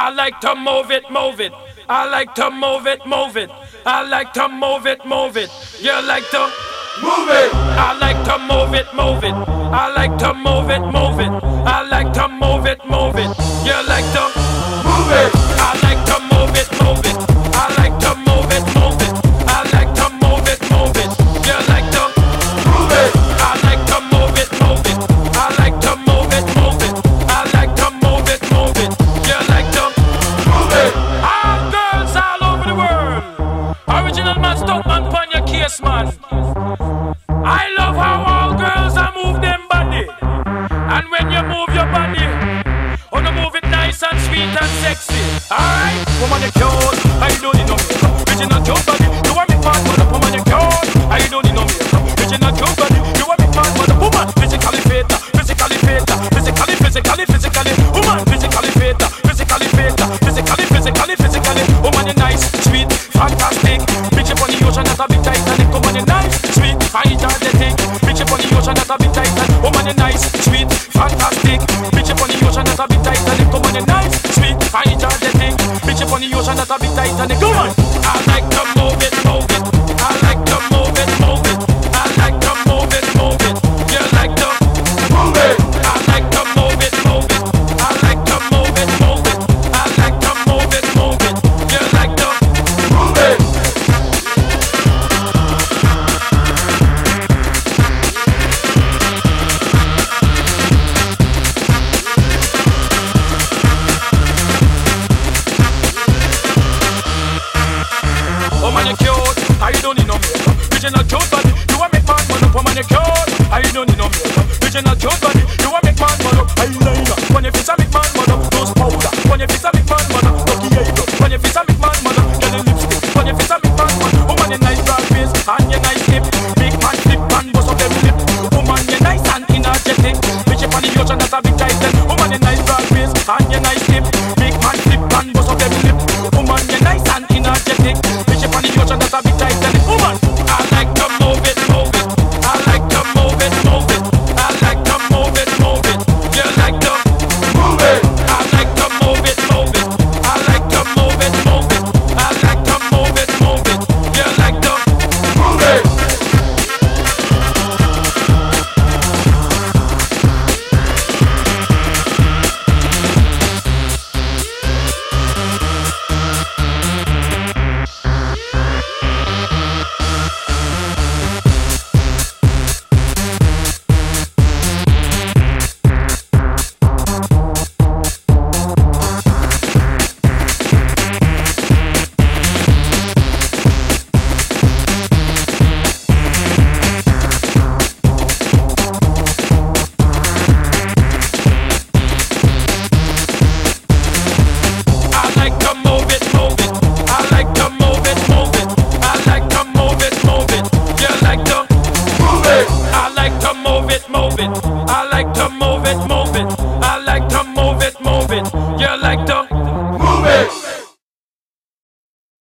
I like to move it, move it. I like to move it, move it. I like to move it, move it. You like to move it. I like to move it, move it. I like to move it, move it. I like to move it, move it. You like to move it. I like to move it, move it. I like to move it, move it. I like to move it, move it. You like to move it. I like to move it, move it. I like to move it, move it. I like to move it, move it. You like to move it. All girls all over the world. Original man, stuck man, pon your case, man. I love how all girls are move them body. And when you move your body, oh, you move it nice and sweet and sexy. Alright, woman, you cute. I don't need no makeup. Original cute body. You want me part mother, woman, you cute. I don't need no makeup. Original cute body. You want me part mother, woman. Physically fit, physically fit, physically. Woman, physically fit, physically fit, physically. Woman, you nice, sweet, fantastic. Bitch up on the ocean, that's a big Titanic. Woman, you nice, sweet, energetic. Bitch up on the ocean, that's a big Titanic. Woman, you nice, sweet, fantastic. Bitch up on the ocean, that's a big Titanic. Woman, you nice, sweet, energetic. Bitch up on the ocean, that's a big Titanic. Come on. I like to move it, move it. I like to move it, move it. I like to move it, move it. You like to move it. I like to move it, move it. I like to move it, move it. I like to move it, move it. You like to move it. Oh man, you cute. I don't need no makeup. Original cute body. You want make man man up. Oh man, you cute. I don't need no makeup. Original cute body. You want make man man up. Eyeliner. When your face a make man man up. Nose powder. When your face a make man man up. Lucky eyebrow. When your face a make man man up. Get a lipstick. When your face a make man man up. Oh man, you nice broad face and you nice lip. Make man flip and bust up them lip. Oh man, you nice and energetic. Bitch up on the ocean, that's a big titan. Oh man, you nice broad face and you nice lip. Make man flip and bust up them lip. Oh man, you nice and energetic. Bitch up on the ocean, that's a big titan. Woman, I like to move it, move it. I like to move it, move it. I like to move it, move it. You like to move it. I like to move it, move it. I like to move it, move it. I like to move it, move it. You like to move it. I like to move it, move it. I like to move it, move it.